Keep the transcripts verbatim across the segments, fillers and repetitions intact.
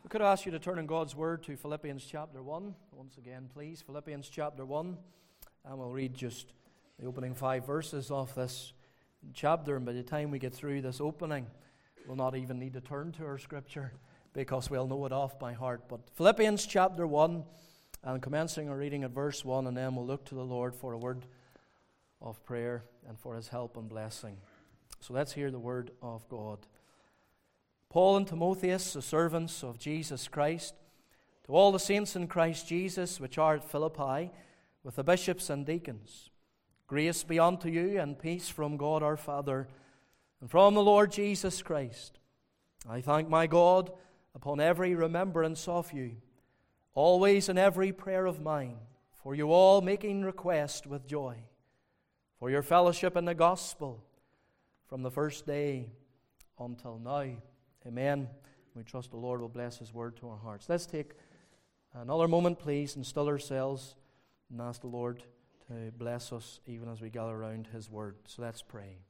We could ask you to turn in God's Word to Philippians chapter one. Once again, please. Philippians chapter one. And we'll read just the opening five verses of this chapter. And by the time we get through this opening, we'll not even need to turn to our Scripture because we'll know it off by heart. But Philippians chapter one, and commencing our reading at verse one, and then we'll look to the Lord for a word of prayer and for His help and blessing. So let's hear the Word of God. Paul and Timotheus, the servants of Jesus Christ, to all the saints in Christ Jesus which are at Philippi, with the bishops and deacons, grace be unto you and peace from God our Father and from the Lord Jesus Christ. I thank my God upon every remembrance of you, always in every prayer of mine, for you all making request with joy, for your fellowship in the gospel from the first day until now. Amen. We trust the Lord will bless His word to our hearts. Let's take another moment, please, and still ourselves and ask the Lord to bless us even as we gather around His word. So let's pray.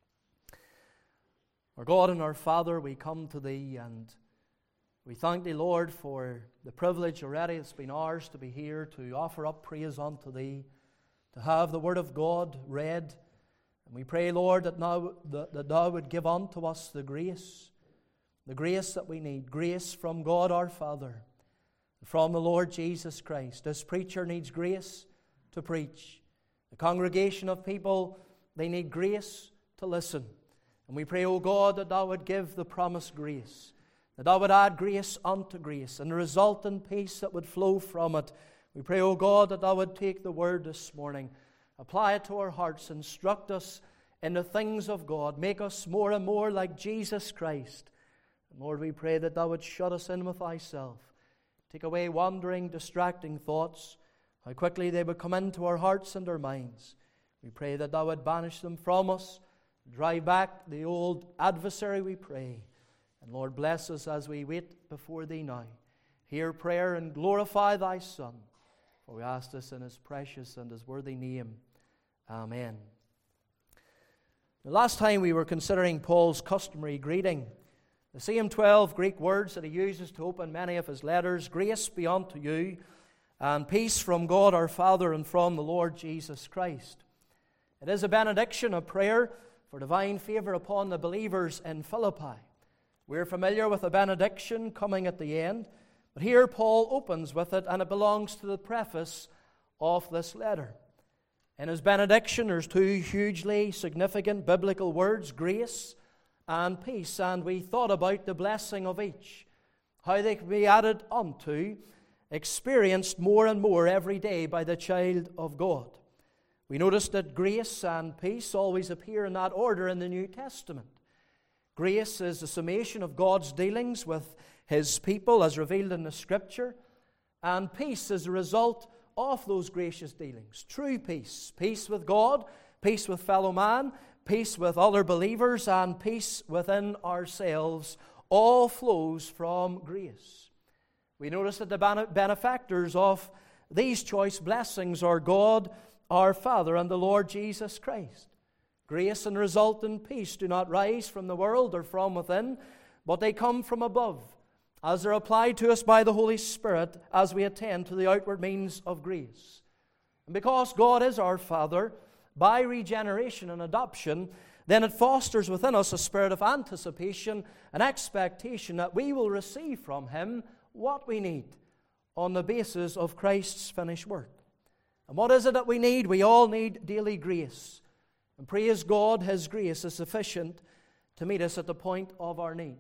Our God and our Father, we come to Thee and we thank Thee, Lord, for the privilege already that's been ours to be here to offer up praise unto Thee, to have the Word of God read. And we pray, Lord, that, now, that, that Thou would give unto us the grace The grace that we need, grace from God our Father, from the Lord Jesus Christ. This preacher needs grace to preach. The congregation of people, they need grace to listen. And we pray, O God, that Thou would give the promised grace, that Thou would add grace unto grace, and the resultant peace that would flow from it. We pray, O God, that Thou would take the word this morning, apply it to our hearts, instruct us in the things of God, make us more and more like Jesus Christ. Lord, we pray that Thou would shut us in with Thyself. Take away wandering, distracting thoughts, how quickly they would come into our hearts and our minds. We pray that Thou would banish them from us, drive back the old adversary, we pray. And Lord, bless us as we wait before Thee now. Hear prayer and glorify Thy Son. For we ask this in His precious and His worthy name. Amen. The last time we were considering Paul's customary greeting, the same twelve Greek words that he uses to open many of his letters: grace be unto you, and peace from God our Father and from the Lord Jesus Christ. It is a benediction, a prayer for divine favor upon the believers in Philippi. We're familiar with the benediction coming at the end, but here Paul opens with it, and it belongs to the preface of this letter. In his benediction, there's two hugely significant biblical words: grace and peace, and we thought about the blessing of each, how they can be added unto, experienced more and more every day by the child of God. We noticed that grace and peace always appear in that order in the New Testament. Grace is the summation of God's dealings with His people as revealed in the Scripture, and peace is the result of those gracious dealings. True peace, peace with God, peace with fellow man, peace with other believers, and peace within ourselves, all flows from grace. We notice that the benefactors of these choice blessings are God, our Father, and the Lord Jesus Christ. Grace and resultant peace do not rise from the world or from within, but they come from above, as they're applied to us by the Holy Spirit as we attend to the outward means of grace. And because God is our Father, by regeneration and adoption, then it fosters within us a spirit of anticipation and expectation that we will receive from Him what we need on the basis of Christ's finished work. And what is it that we need? We all need daily grace. And praise God, His grace is sufficient to meet us at the point of our need.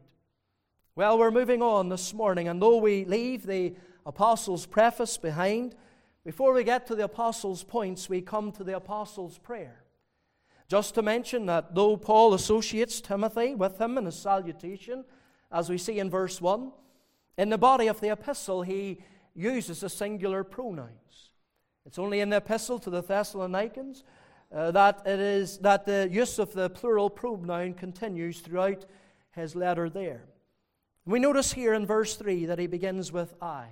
Well, we're moving on this morning, and though we leave the Apostles' preface behind, before we get to the Apostles' points, we come to the Apostles' prayer. Just to mention that though Paul associates Timothy with him in his salutation, as we see in verse one, in the body of the epistle he uses the singular pronouns. It's only in the epistle to the Thessalonians uh, that it is that the use of the plural pronoun continues throughout his letter there. We notice here in verse three that he begins with I.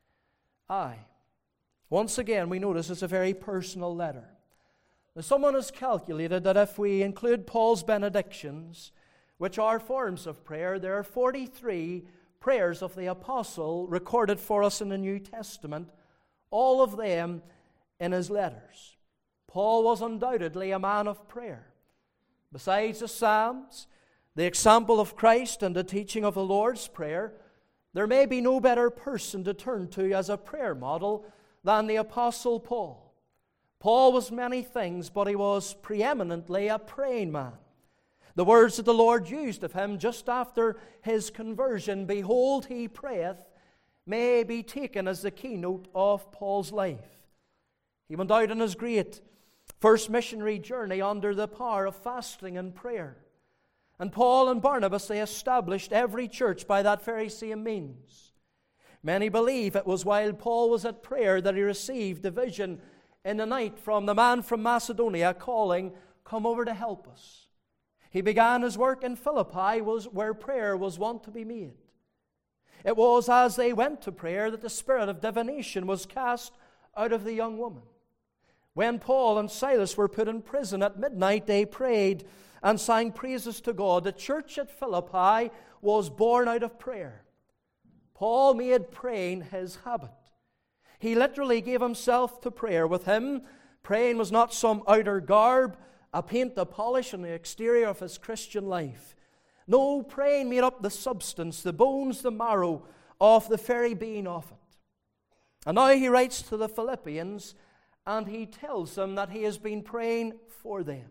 I. Once again, we notice it's a very personal letter. Now, someone has calculated that if we include Paul's benedictions, which are forms of prayer, there are forty-three prayers of the apostle recorded for us in the New Testament, all of them in his letters. Paul was undoubtedly a man of prayer. Besides the Psalms, the example of Christ, and the teaching of the Lord's Prayer, there may be no better person to turn to as a prayer model than the Apostle Paul. Paul was many things, but he was preeminently a praying man. The words that the Lord used of him just after his conversion, "Behold, he prayeth," may be taken as the keynote of Paul's life. He went out on his great first missionary journey under the power of fasting and prayer. And Paul and Barnabas, they established every church by that very same means. Many believe it was while Paul was at prayer that he received a vision in the night from the man from Macedonia calling, "Come over to help us." He began his work in Philippi, was where prayer was wont to be made. It was as they went to prayer that the spirit of divination was cast out of the young woman. When Paul and Silas were put in prison at midnight, they prayed and sang praises to God. The church at Philippi was born out of prayer. Paul made praying his habit. He literally gave himself to prayer. With him, praying was not some outer garb, a paint to polish on the exterior of his Christian life. No, praying made up the substance, the bones, the marrow of the very being of it. And now he writes to the Philippians, and he tells them that he has been praying for them.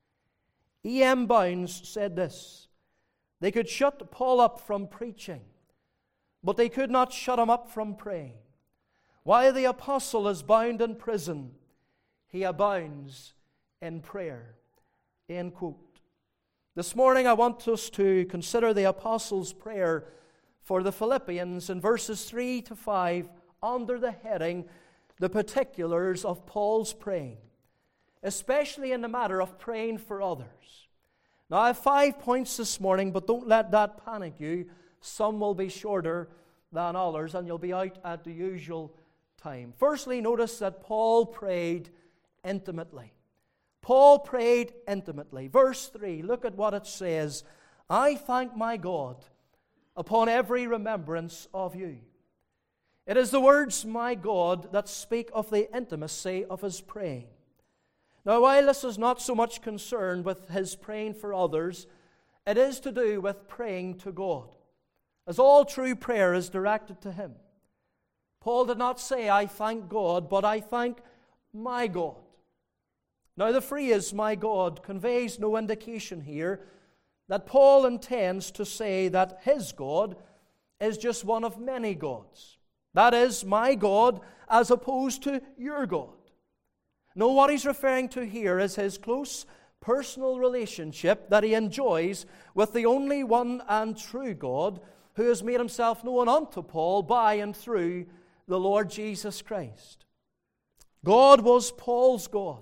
E M Bounds said this: they could shut Paul up from preaching, but they could not shut him up from praying. While the apostle is bound in prison, he abounds in prayer. End quote. This morning I want us to consider the apostle's prayer for the Philippians in verses three to five under the heading, "The Particulars of Paul's Praying," especially in the matter of praying for others. Now I have five points this morning, but don't let that panic you. Some will be shorter than others, and you'll be out at the usual time. Firstly, notice that Paul prayed intimately. Paul prayed intimately. Verse three, look at what it says. "I thank my God upon every remembrance of you." It is the words, "my God," that speak of the intimacy of his praying. Now, while this is not so much concerned with his praying for others, it is to do with praying to God, as all true prayer is directed to him. Paul did not say, "I thank God," but "I thank my God." Now, the phrase, "my God," conveys no indication here that Paul intends to say that his God is just one of many gods. That is, my God as opposed to your God. No, what he's referring to here is his close personal relationship that he enjoys with the only one and true God who has made himself known unto Paul by and through the Lord Jesus Christ. God was Paul's God,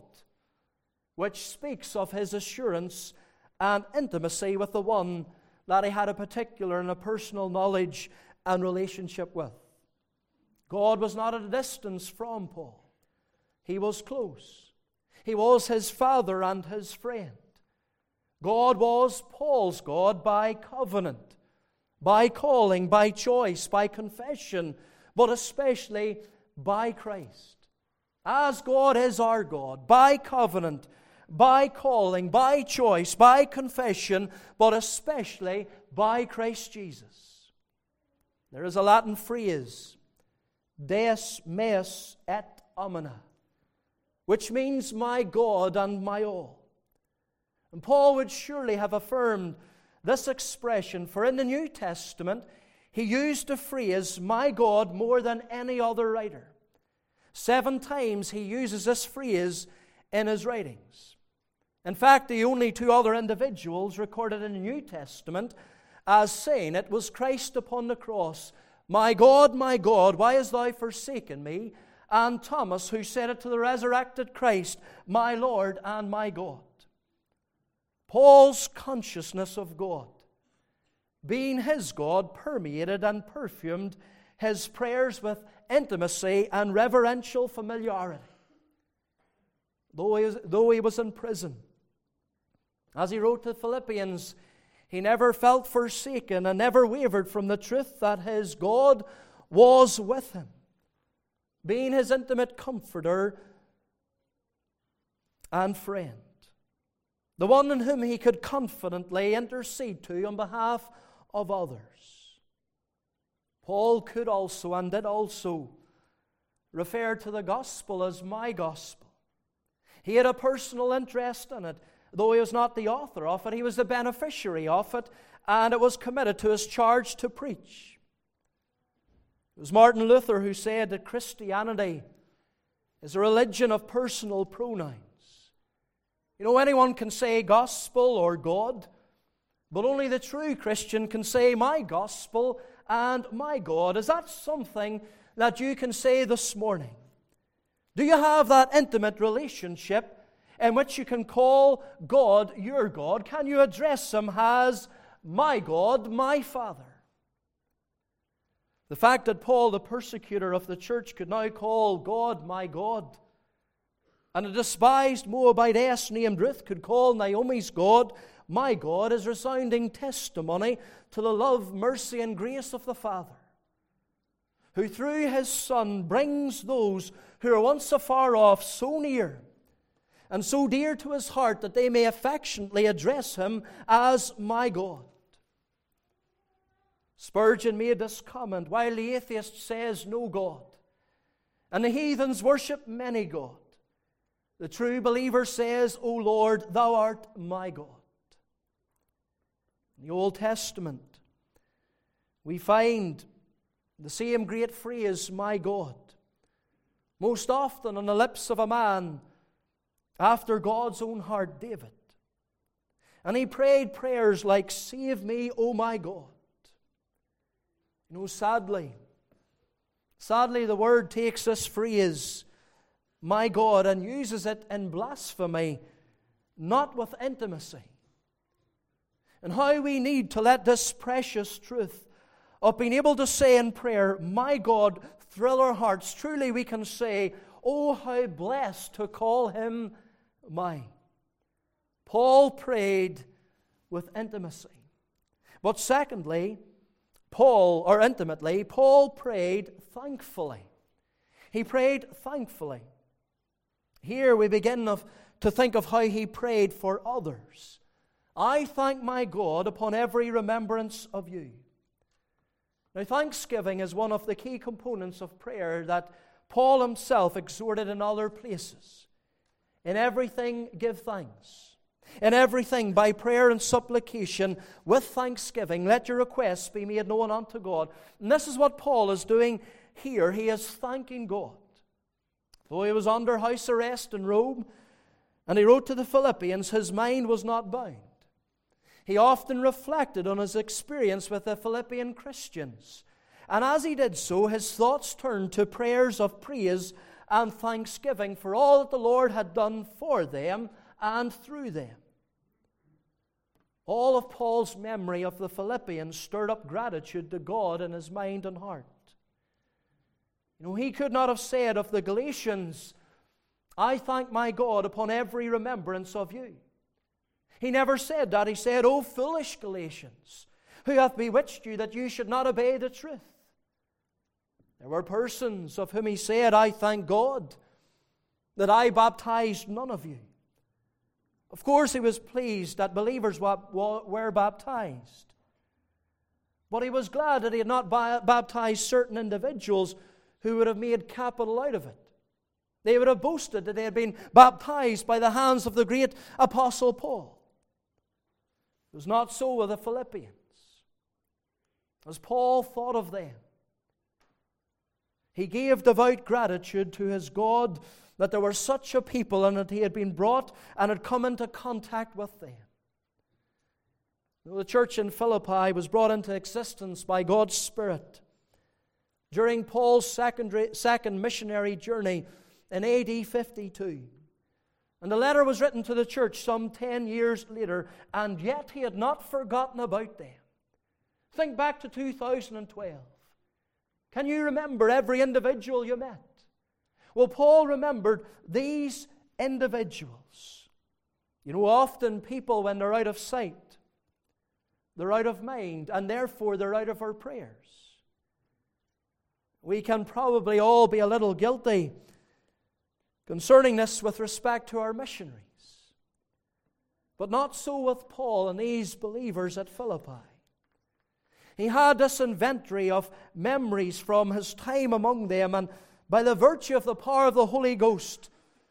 which speaks of his assurance and intimacy with the one that he had a particular and a personal knowledge and relationship with. God was not at a distance from Paul. He was close. He was his father and his friend. God was Paul's God by covenant, by calling, by choice, by confession, but especially by Christ. As God is our God, by covenant, by calling, by choice, by confession, but especially by Christ Jesus. There is a Latin phrase, "Deus meus et omnia," which means "my God and my all." And Paul would surely have affirmed this expression, for in the New Testament he used the phrase "my God" more than any other writer. Seven times he uses this phrase in his writings. In fact, the only two other individuals recorded in the New Testament as saying it was Christ upon the cross, "My God, my God, why hast thou forsaken me?" and Thomas, who said it to the resurrected Christ, "My Lord and my God." Paul's consciousness of God, being his God, permeated and perfumed his prayers with intimacy and reverential familiarity. Though he was, though he was in prison, as he wrote to the Philippians, He never felt forsaken and never wavered from the truth that his God was with him, being his intimate comforter and friend, the one in whom he could confidently intercede to on behalf of others. Paul could also and did also refer to the gospel as my gospel. He had a personal interest in it, though he was not the author of it. He was the beneficiary of it, and it was committed to his charge to preach. It was Martin Luther who said that Christianity is a religion of personal pronouns. You know, anyone can say gospel or God, but only the true Christian can say my gospel and my God. Is that something that you can say this morning? Do you have that intimate relationship in which you can call God your God? Can you address Him as my God, my Father? The fact that Paul, the persecutor of the church, could now call God my God, and a despised Moabitess named Ruth could call Naomi's God my God, is resounding testimony to the love, mercy, and grace of the Father, who through His Son brings those who are once afar off so near and so dear to His heart that they may affectionately address Him as my God. Spurgeon made this comment: while the atheist says no God, and the heathens worship many gods, the true believer says, O Lord, Thou art my God. In the Old Testament, we find the same great phrase, my God, most often on the lips of a man after God's own heart, David. And he prayed prayers like, save me, O my God. You know, sadly, sadly the Word takes this phrase, my God, and uses it in blasphemy, not with intimacy. And how we need to let this precious truth of being able to say in prayer, my God, thrill our hearts. Truly we can say, oh, how blessed to call Him mine. Paul prayed with intimacy. But secondly, Paul, or intimately, Paul prayed thankfully. He prayed thankfully. Here we begin of, to think of how he prayed for others. I thank my God upon every remembrance of you. Now, thanksgiving is one of the key components of prayer that Paul himself exhorted in other places. In everything, give thanks. In everything, by prayer and supplication, with thanksgiving, let your requests be made known unto God. And this is what Paul is doing here. He is thanking God. Though he was under house arrest in Rome, and he wrote to the Philippians, his mind was not bound. He often reflected on his experience with the Philippian Christians. And as he did so, his thoughts turned to prayers of praise and thanksgiving for all that the Lord had done for them and through them. All of Paul's memory of the Philippians stirred up gratitude to God in his mind and heart. You know, he could not have said of the Galatians, I thank my God upon every remembrance of you. He never said that. He said, O foolish Galatians, who hath bewitched you that you should not obey the truth? There were persons of whom he said, I thank God that I baptized none of you. Of course, he was pleased that believers were baptized. But he was glad that he had not baptized certain individuals who would have made capital out of it. They would have boasted that they had been baptized by the hands of the great Apostle Paul. It was not so with the Philippians. As Paul thought of them, he gave devout gratitude to his God that there were such a people and that he had been brought and had come into contact with them. The church in Philippi was brought into existence by God's Spirit during Paul's second, second missionary journey in A D fifty-two. And the letter was written to the church some ten years later, and yet he had not forgotten about them. Think back to two thousand twelve. Can you remember every individual you met? Well, Paul remembered these individuals. You know, often people, when they're out of sight, they're out of mind, and therefore they're out of our prayers. We can probably all be a little guilty concerning this with respect to our missionaries. But not so with Paul and these believers at Philippi. He had this inventory of memories from his time among them, and by the virtue of the power of the Holy Ghost,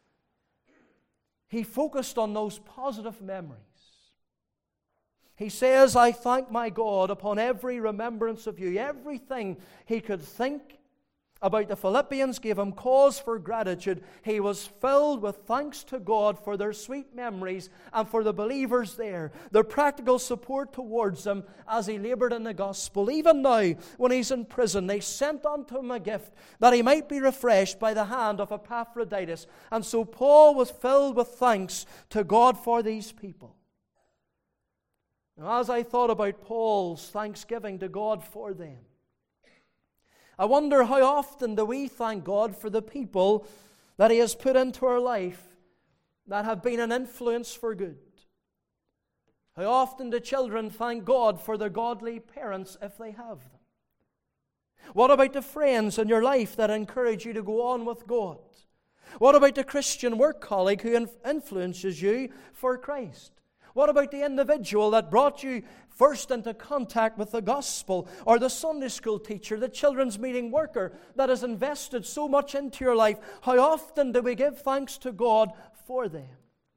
he focused on those positive memories. He says, I thank my God upon every remembrance of you. Everything he could think about the Philippians gave him cause for gratitude. He was filled with thanks to God for their sweet memories and for the believers there, their practical support towards him as he labored in the gospel. Even now, when he's in prison, they sent unto him a gift that he might be refreshed by the hand of Epaphroditus. And so Paul was filled with thanks to God for these people. Now, as I thought about Paul's thanksgiving to God for them, I wonder how often do we thank God for the people that He has put into our life that have been an influence for good? How often do children thank God for their godly parents if they have them? What about the friends in your life that encourage you to go on with God? What about the Christian work colleague who influences you for Christ? What about the individual that brought you first into contact with the gospel, or the Sunday school teacher, the children's meeting worker that has invested so much into your life? How often do we give thanks to God for them?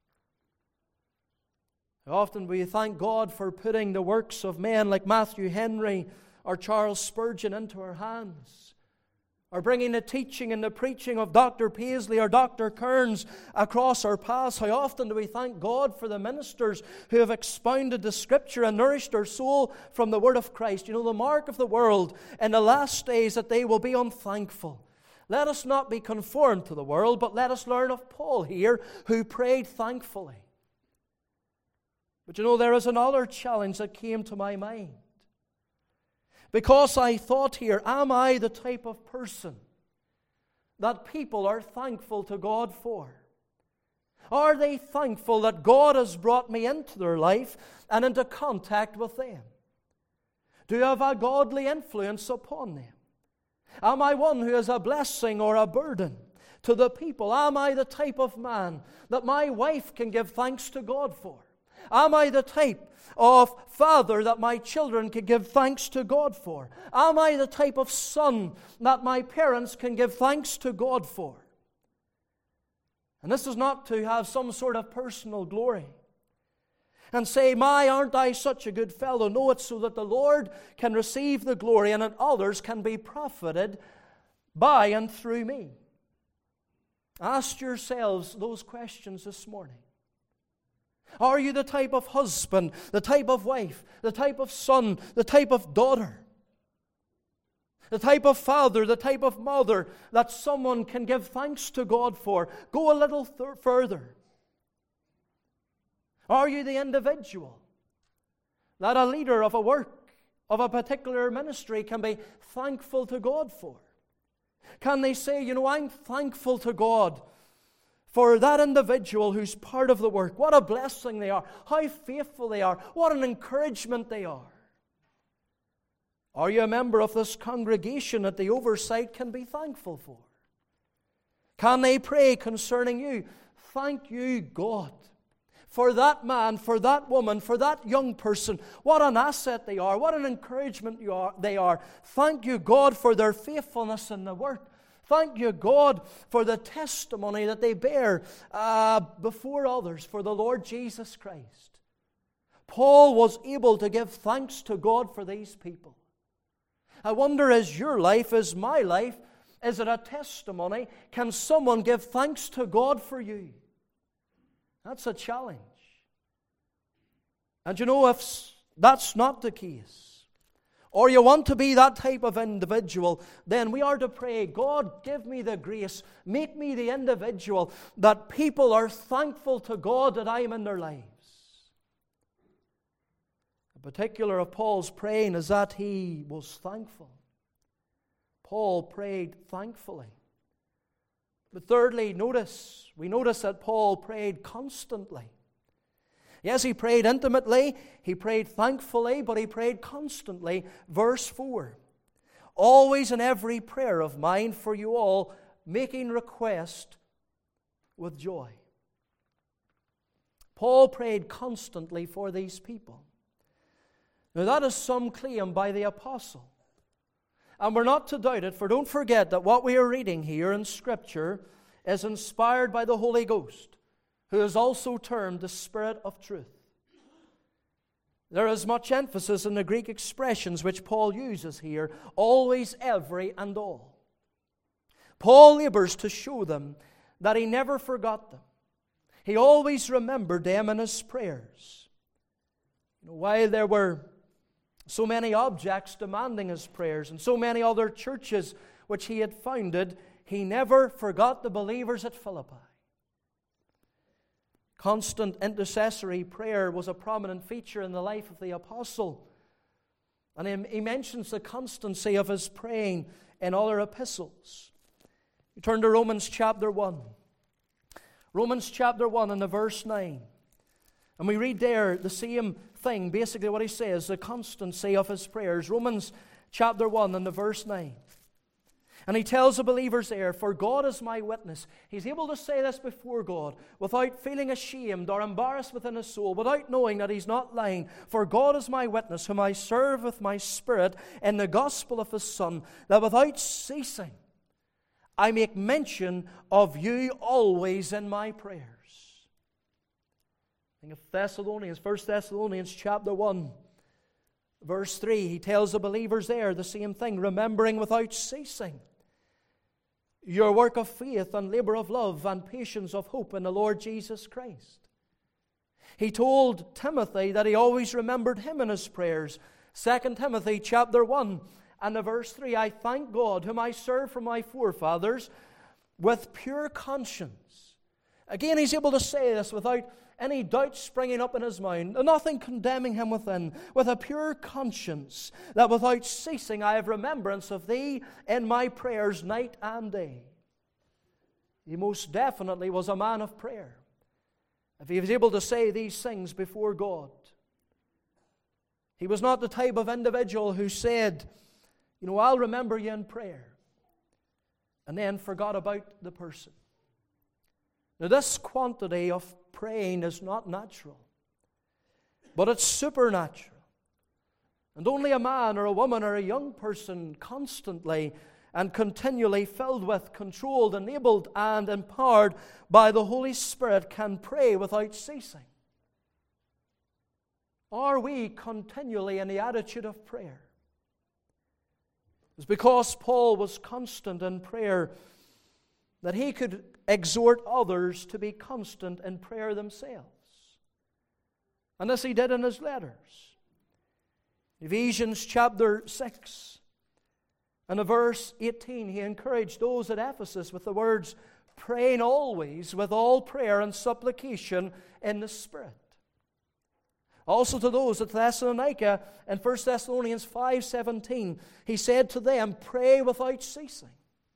How often do we thank God for putting the works of men like Matthew Henry or Charles Spurgeon into our hands? Or bringing the teaching and the preaching of Doctor Paisley or Doctor Kearns across our paths? How often do we thank God for the ministers who have expounded the Scripture and nourished our soul from the Word of Christ? You know, the mark of the world in the last days that they will be unthankful. Let us not be conformed to the world, but let us learn of Paul here, who prayed thankfully. But you know, there is another challenge that came to my mind. Because I thought here, am I the type of person that people are thankful to God for? Are they thankful that God has brought me into their life and into contact with them? Do I have a godly influence upon them? Am I one who is a blessing or a burden to the people? Am I the type of man that my wife can give thanks to God for? Am I the type of father that my children can give thanks to God for? Am I the type of son that my parents can give thanks to God for? And this is not to have some sort of personal glory and say, my, aren't I such a good fellow? No, it's so that the Lord can receive the glory and that others can be profited by and through me. Ask yourselves those questions this morning. Are you the type of husband, the type of wife, the type of son, the type of daughter, the type of father, the type of mother that someone can give thanks to God for? Go a little th- further. Are you the individual that a leader of a work, of a particular ministry can be thankful to God for? Can they say, you know, I'm thankful to God for that individual who's part of the work? What a blessing they are. How faithful they are. What an encouragement they are. Are you a member of this congregation that the oversight can be thankful for? Can they pray concerning you? Thank you, God, for that man, for that woman, for that young person. What an asset they are. What an encouragement you are, they are. Thank you, God, for their faithfulness in the work. Thank you, God, for the testimony that they bear uh, before others for the Lord Jesus Christ. Paul was able to give thanks to God for these people. I wonder, is your life, is my life, is it a testimony? Can someone give thanks to God for you? That's a challenge. And you know, if that's not the case, or you want to be that type of individual, then we are to pray, God, give me the grace, make me the individual that people are thankful to God that I am in their lives. The particular of Paul's praying is that he was thankful. Paul prayed thankfully. But thirdly, notice, we notice that Paul prayed constantly. Yes, he prayed intimately, he prayed thankfully, but he prayed constantly. Verse four, always in every prayer of mine for you all, making request with joy. Paul prayed constantly for these people. Now that is some claim by the apostle. And we're not to doubt it, for don't forget that what we are reading here in Scripture is inspired by the Holy Ghost, who is also termed the Spirit of truth. There is much emphasis in the Greek expressions which Paul uses here, always, every, and all. Paul labors to show them that he never forgot them. He always remembered them in his prayers. You know, while there were so many objects demanding his prayers and so many other churches which he had founded, he never forgot the believers at Philippi. Constant intercessory prayer was a prominent feature in the life of the apostle. And he mentions the constancy of his praying in other epistles. You turn to Romans chapter one. Romans chapter one and the verse nine. And we read there the same thing, basically what he says, the constancy of his prayers. Romans chapter one and the verse nine. And he tells the believers there, for God is my witness. He's able to say this before God without feeling ashamed or embarrassed within his soul, without knowing that he's not lying. For God is my witness, whom I serve with my spirit in the gospel of his Son, that without ceasing I make mention of you always in my prayers. Think of Thessalonians, First Thessalonians chapter one, verse three. He tells the believers there the same thing, remembering without ceasing your work of faith and labor of love and patience of hope in the Lord Jesus Christ. He told Timothy that he always remembered him in his prayers. Second Timothy chapter one and the verse three, I thank God whom I serve from my forefathers with pure conscience. Again, he's able to say this without any doubt springing up in his mind, nothing condemning him within, with a pure conscience, that without ceasing I have remembrance of thee in my prayers night and day. He most definitely was a man of prayer, if he was able to say these things before God. He was not the type of individual who said, you know, I'll remember you in prayer, and then forgot about the person. Now, this quantity of praying is not natural, but it's supernatural. And only a man or a woman or a young person constantly and continually filled with, controlled, enabled, and empowered by the Holy Spirit can pray without ceasing. Are we continually in the attitude of prayer? It's because Paul was constant in prayer that he could exhort others to be constant in prayer themselves. And this he did in his letters. Ephesians chapter six and verse eighteen, he encouraged those at Ephesus with the words, praying always with all prayer and supplication in the Spirit. Also to those at Thessalonica in First Thessalonians five seventeen, he said to them, pray without ceasing.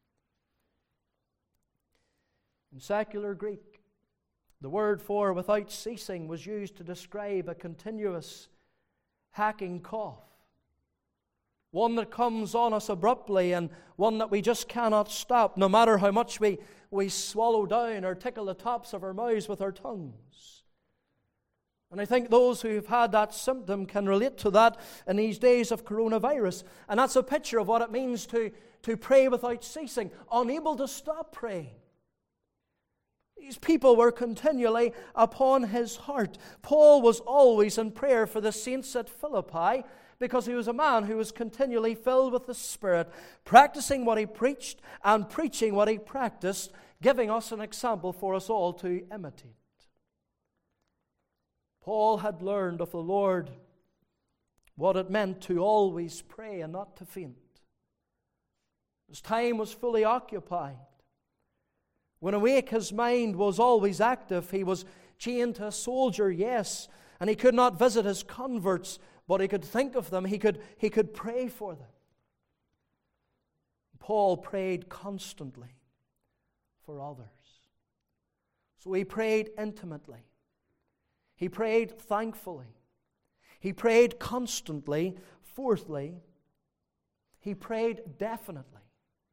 In secular Greek, the word for without ceasing was used to describe a continuous hacking cough. One that comes on us abruptly and one that we just cannot stop, no matter how much we, we swallow down or tickle the tops of our mouths with our tongues. And I think those who have had that symptom can relate to that in these days of coronavirus. And that's a picture of what it means to, to pray without ceasing, unable to stop praying. These people were continually upon his heart. Paul was always in prayer for the saints at Philippi because he was a man who was continually filled with the Spirit, practicing what he preached and preaching what he practiced, giving us an example for us all to imitate. Paul had learned of the Lord what it meant to always pray and not to faint. His time was fully occupied. When awake, his mind was always active. He was chained to a soldier, yes, and he could not visit his converts, but he could think of them. He could, he could pray for them. Paul prayed constantly for others. So he prayed intimately. He prayed thankfully. He prayed constantly. Fourthly, he prayed definitely.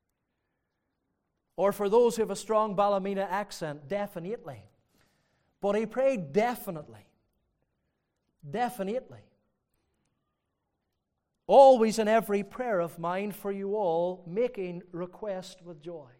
Or for those who have a strong Ballymena accent, definitely. But he prayed definitely. Definitely. Always in every prayer of mine for you all, making request with joy.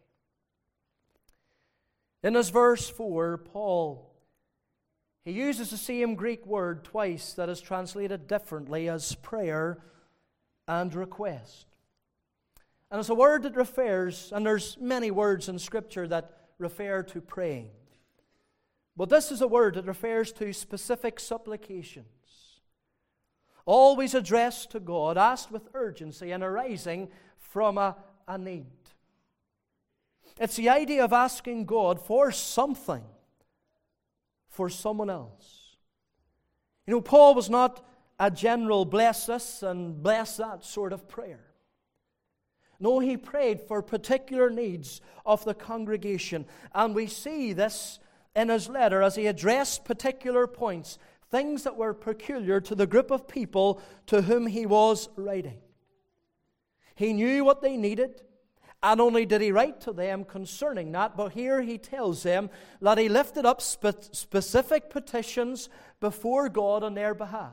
In his verse four, Paul, he uses the same Greek word twice that is translated differently as prayer and request. And it's a word that refers, and there's many words in Scripture that refer to praying. But this is a word that refers to specific supplications, always addressed to God, asked with urgency and arising from a, a need. It's the idea of asking God for something for someone else. You know, Paul was not a general bless this and bless that sort of prayer. No, he prayed for particular needs of the congregation. And we see this in his letter as he addressed particular points, things that were peculiar to the group of people to whom he was writing. He knew what they needed, and only did he write to them concerning that, but here he tells them that he lifted up spe- specific petitions before God on their behalf.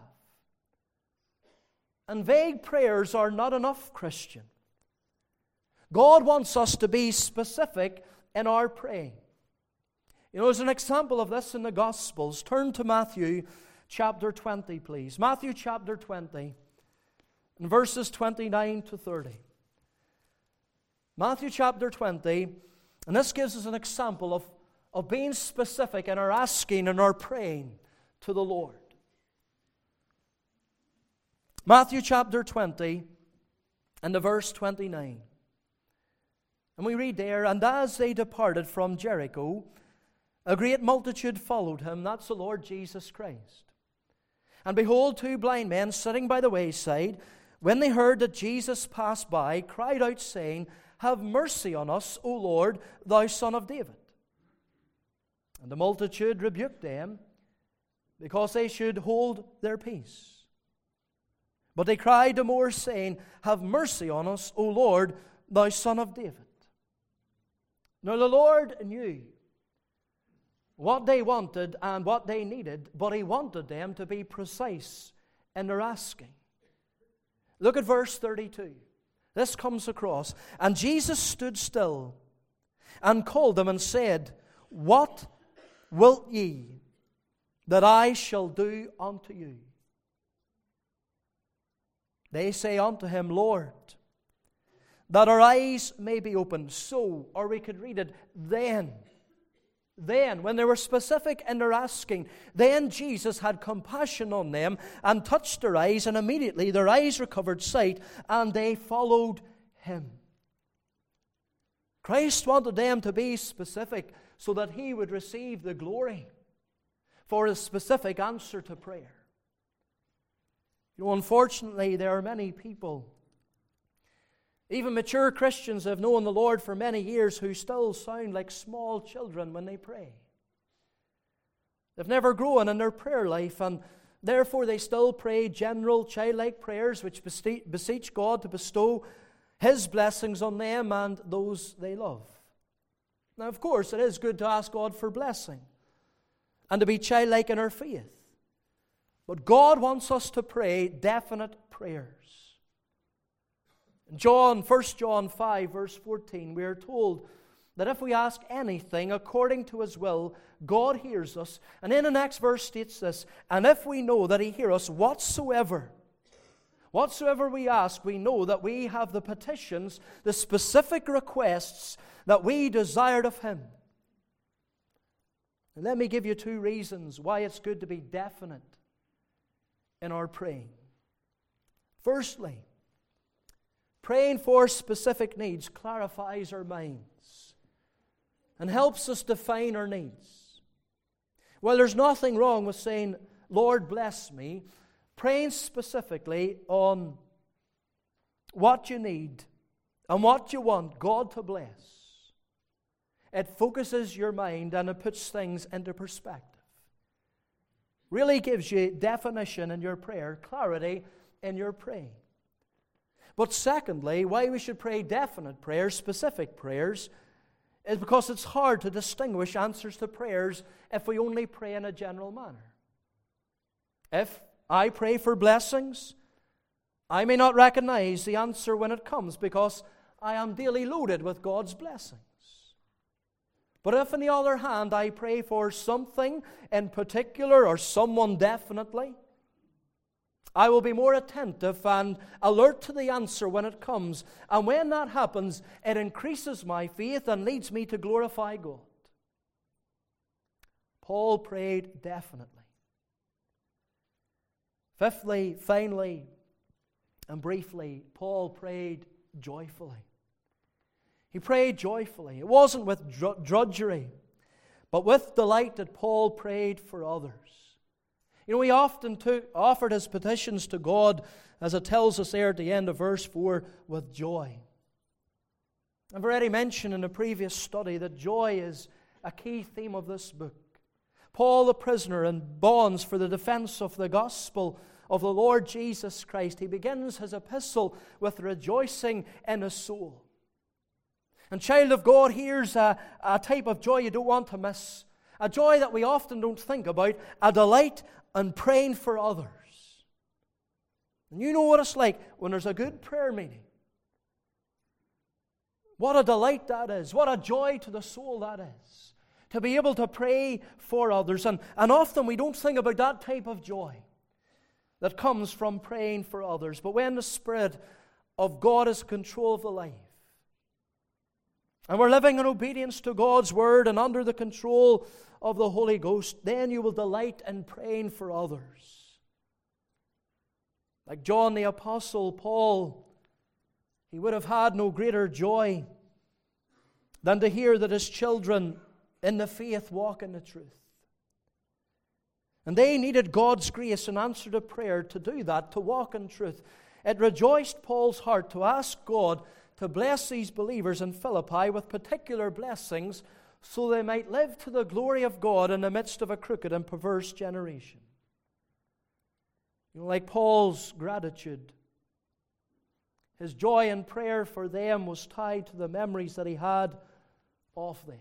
And vague prayers are not enough, Christian. God wants us to be specific in our praying. You know, as an example of this in the Gospels, turn to Matthew chapter twenty, please. Matthew chapter twenty, and verses twenty-nine to thirty. Matthew chapter twenty, and this gives us an example of, of being specific in our asking and our praying to the Lord. Matthew chapter twenty, and the verse twenty-nine. And we read there, and as they departed from Jericho, a great multitude followed him. That's the Lord Jesus Christ. And behold, two blind men sitting by the wayside, when they heard that Jesus passed by, cried out, saying, Have mercy on us, O Lord, thou Son of David. And the multitude rebuked them, because they should hold their peace. But they cried the more, saying, Have mercy on us, O Lord, thou Son of David. Now the Lord knew what they wanted and what they needed, but He wanted them to be precise in their asking. Look at verse thirty-two. This comes across. And Jesus stood still and called them and said, What wilt ye that I shall do unto you? They say unto him, Lord, that our eyes may be opened. So, or we could read it, then. Then, when they were specific in their asking, then Jesus had compassion on them and touched their eyes, and immediately their eyes recovered sight, and they followed Him. Christ wanted them to be specific so that He would receive the glory for a specific answer to prayer. You know, unfortunately, there are many people, even mature Christians who have known the Lord for many years, who still sound like small children when they pray. They've never grown in their prayer life, and therefore they still pray general childlike prayers which beseech God to bestow His blessings on them and those they love. Now, of course, it is good to ask God for blessing and to be childlike in our faith. But God wants us to pray definite prayers. In John, First John five, verse fourteen, we are told that if we ask anything according to His will, God hears us. And in the next verse states this, and if we know that He hears us whatsoever, whatsoever we ask, we know that we have the petitions, the specific requests that we desired of Him. And let me give you two reasons why it's good to be definite in our praying. Firstly, praying for specific needs clarifies our minds and helps us define our needs. Well, there's nothing wrong with saying, Lord, bless me. Praying specifically on what you need and what you want God to bless. It focuses your mind and it puts things into perspective. really gives you definition in your prayer, clarity in your praying. But secondly, why we should pray definite prayers, specific prayers, is because it's hard to distinguish answers to prayers if we only pray in a general manner. If I pray for blessings, I may not recognize the answer when it comes because I am daily loaded with God's blessings. But if, on the other hand, I pray for something in particular or someone definitely, I will be more attentive and alert to the answer when it comes. And when that happens, it increases my faith and leads me to glorify God. Paul prayed definitely. Fifthly, finally, and briefly, Paul prayed joyfully. He prayed joyfully. It wasn't with drudgery, but with delight that Paul prayed for others. You know, he often took, offered his petitions to God, as it tells us there at the end of verse four, with joy. I've already mentioned in a previous study that joy is a key theme of this book. Paul, the prisoner in bonds for the defense of the gospel of the Lord Jesus Christ, he begins his epistle with rejoicing in his soul. And child of God, here's a, a type of joy you don't want to miss. A joy that we often don't think about, a delight in praying for others. And you know what it's like when there's a good prayer meeting. What a delight that is. What a joy to the soul that is. To be able to pray for others. And, and often we don't think about that type of joy that comes from praying for others. But when the Spirit of God is in control of the life, and we're living in obedience to God's Word and under the control of the Holy Ghost, then you will delight in praying for others. Like John the Apostle, Paul, he would have had no greater joy than to hear that his children in the faith walk in the truth. And they needed God's grace in answer to prayer to do that, to walk in truth. It rejoiced Paul's heart to ask God to bless these believers in Philippi with particular blessings so they might live to the glory of God in the midst of a crooked and perverse generation. You know, like Paul's gratitude, his joy in prayer for them was tied to the memories that he had of them.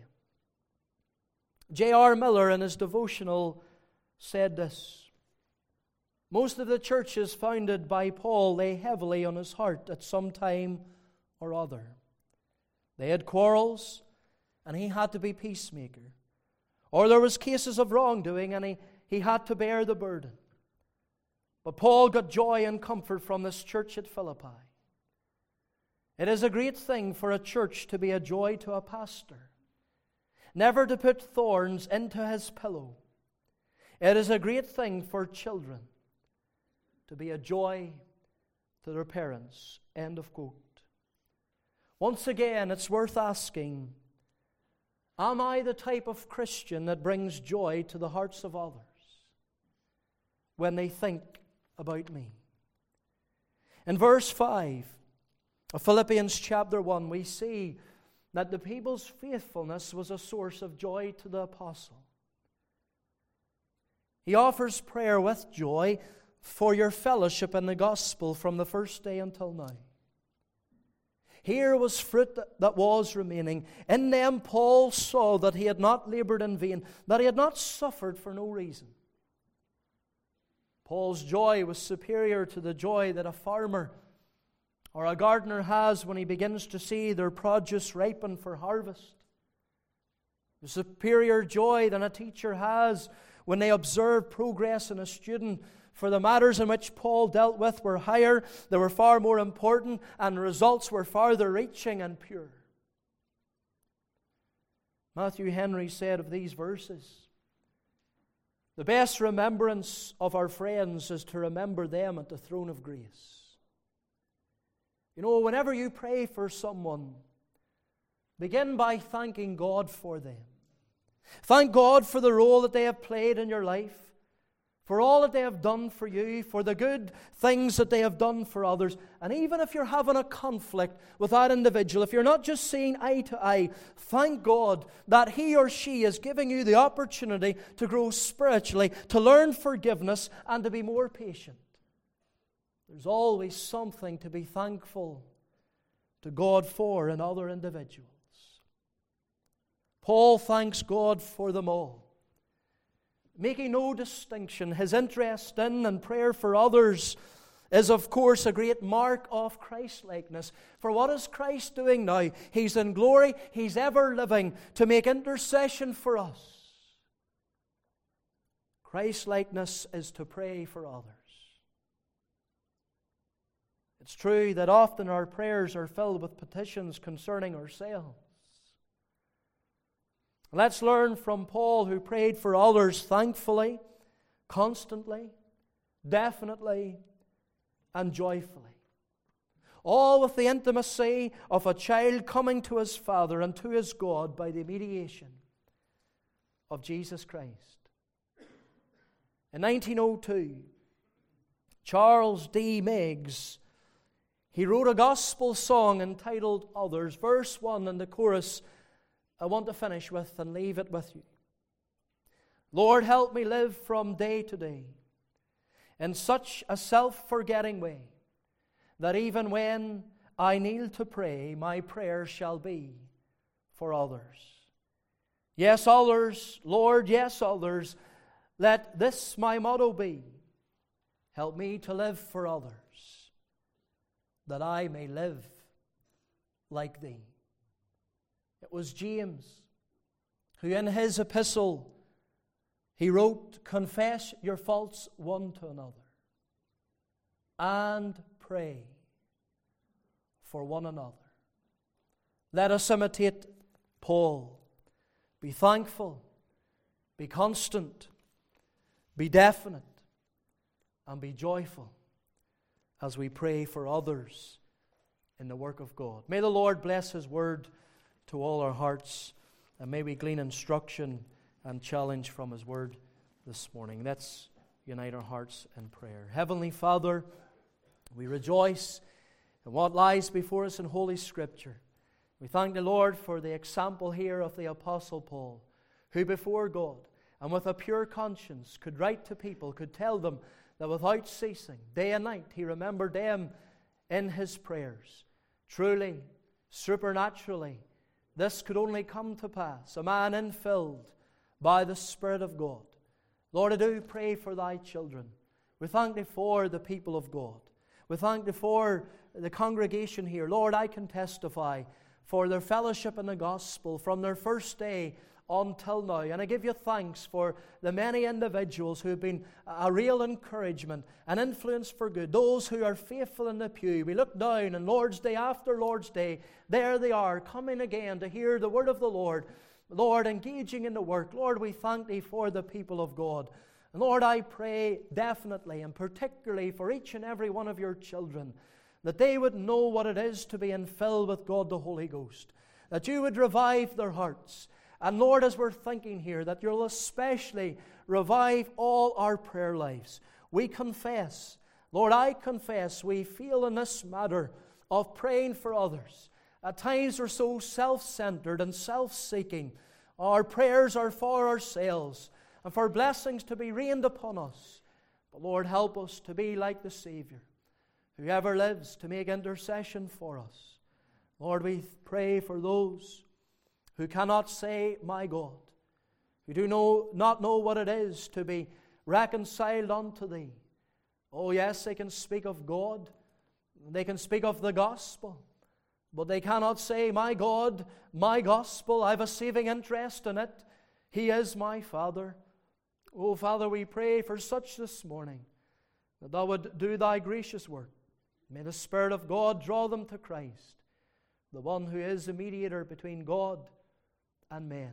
J R Miller in his devotional said this: most of the churches founded by Paul lay heavily on his heart at some time or other. They had quarrels, and he had to be peacemaker. Or there was cases of wrongdoing, and he, he had to bear the burden. But Paul got joy and comfort from this church at Philippi. It is a great thing for a church to be a joy to a pastor, never to put thorns into his pillow. It is a great thing for children to be a joy to their parents. End of quote. Once again, it's worth asking, am I the type of Christian that brings joy to the hearts of others when they think about me? In verse five of Philippians chapter one, we see that the people's faithfulness was a source of joy to the apostle. He offers prayer with joy for your fellowship in the gospel from the first day until now. Here was fruit that was remaining. In them Paul saw that he had not labored in vain, that he had not suffered for no reason. Paul's joy was superior to the joy that a farmer or a gardener has when he begins to see their produce ripen for harvest. The superior joy than a teacher has when they observe progress in a student. For the matters in which Paul dealt with were higher, they were far more important, and the results were farther reaching and pure. Matthew Henry said of these verses, the best remembrance of our friends is to remember them at the throne of grace. You know, whenever you pray for someone, begin by thanking God for them. Thank God for the role that they have played in your life, for all that they have done for you, for the good things that they have done for others. And even if you're having a conflict with that individual, if you're not just seeing eye to eye, thank God that he or she is giving you the opportunity to grow spiritually, to learn forgiveness, and to be more patient. There's always something to be thankful to God for in other individuals. Paul thanks God for them all, making no distinction. His interest in and prayer for others is, of course, a great mark of Christ-likeness. For what is Christ doing now? He's in glory. He's ever living to make intercession for us. Christ-likeness is to pray for others. It's true that often our prayers are filled with petitions concerning ourselves. Let's learn from Paul, who prayed for others thankfully, constantly, definitely, and joyfully. All with the intimacy of a child coming to his Father and to his God by the mediation of Jesus Christ. In nineteen oh two, Charles D. Meigs, he wrote a gospel song entitled Others. Verse one and the chorus I want to finish with and leave it with you. Lord, help me live from day to day in such a self-forgetting way that even when I kneel to pray, my prayer shall be for others. Yes, others, Lord, yes, others. Let this my motto be. Help me to live for others, that I may live like Thee. It was James who in his epistle he wrote, confess your faults one to another and pray for one another. Let us imitate Paul. Be thankful, be constant, be definite, and be joyful as we pray for others in the work of God. May the Lord bless His word to all our hearts, and may we glean instruction and challenge from His word this morning. Let's unite our hearts in prayer. Heavenly Father, we rejoice in what lies before us in Holy Scripture. We thank the Lord for the example here of the Apostle Paul, who before God and with a pure conscience could write to people, could tell them that without ceasing, day and night, he remembered them in his prayers. Truly, supernaturally, this could only come to pass, a man infilled by the Spirit of God. Lord, I do pray for Thy children. We thank Thee for the people of God. We thank Thee for the congregation here. Lord, I can testify for their fellowship in the gospel from their first day until now. And I give You thanks for the many individuals who have been a real encouragement, an influence for good. Those who are faithful in the pew. We look down and Lord's Day after Lord's Day, there they are, coming again to hear the word of the Lord. Lord, engaging in the work. Lord, we thank Thee for the people of God. And Lord, I pray definitely and particularly for each and every one of Your children, that they would know what it is to be infilled with God the Holy Ghost, that You would revive their hearts. And Lord, as we're thinking here, that You'll especially revive all our prayer lives. We confess, Lord, I confess, we feel in this matter of praying for others. At times we're so self-centered and self-seeking. Our prayers are for ourselves and for blessings to be rained upon us. But Lord, help us to be like the Savior, who ever lives to make intercession for us. Lord, we pray for those who cannot say, my God, who do know, not know what it is to be reconciled unto Thee. Oh yes, they can speak of God, they can speak of the gospel, but they cannot say, my God, my gospel, I have a saving interest in it. He is my Father. Oh Father, we pray for such this morning, that Thou would do Thy gracious work. May the Spirit of God draw them to Christ, the one who is the mediator between God and men.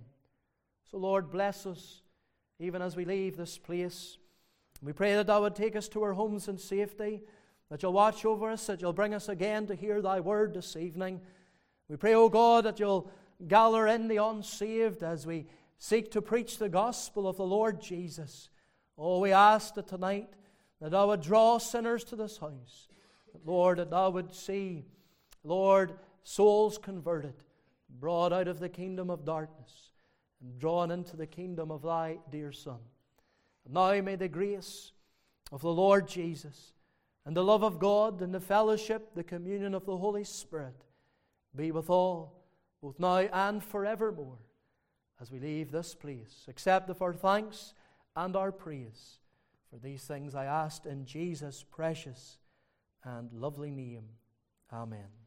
So Lord, bless us even as we leave this place. We pray that Thou would take us to our homes in safety, that You'll watch over us, that You'll bring us again to hear Thy word this evening. We pray, O God, that You'll gather in the unsaved as we seek to preach the gospel of the Lord Jesus. Oh, we ask that tonight that Thou would draw sinners to this house. That, Lord, that Thou would see, Lord, souls converted, brought out of the kingdom of darkness, and drawn into the kingdom of Thy dear Son. And now may the grace of the Lord Jesus, and the love of God, and the fellowship, the communion of the Holy Spirit be with all, both now and forevermore, as we leave this place. Accept of our thanks and our praise. For these things I asked in Jesus' precious and lovely name. Amen.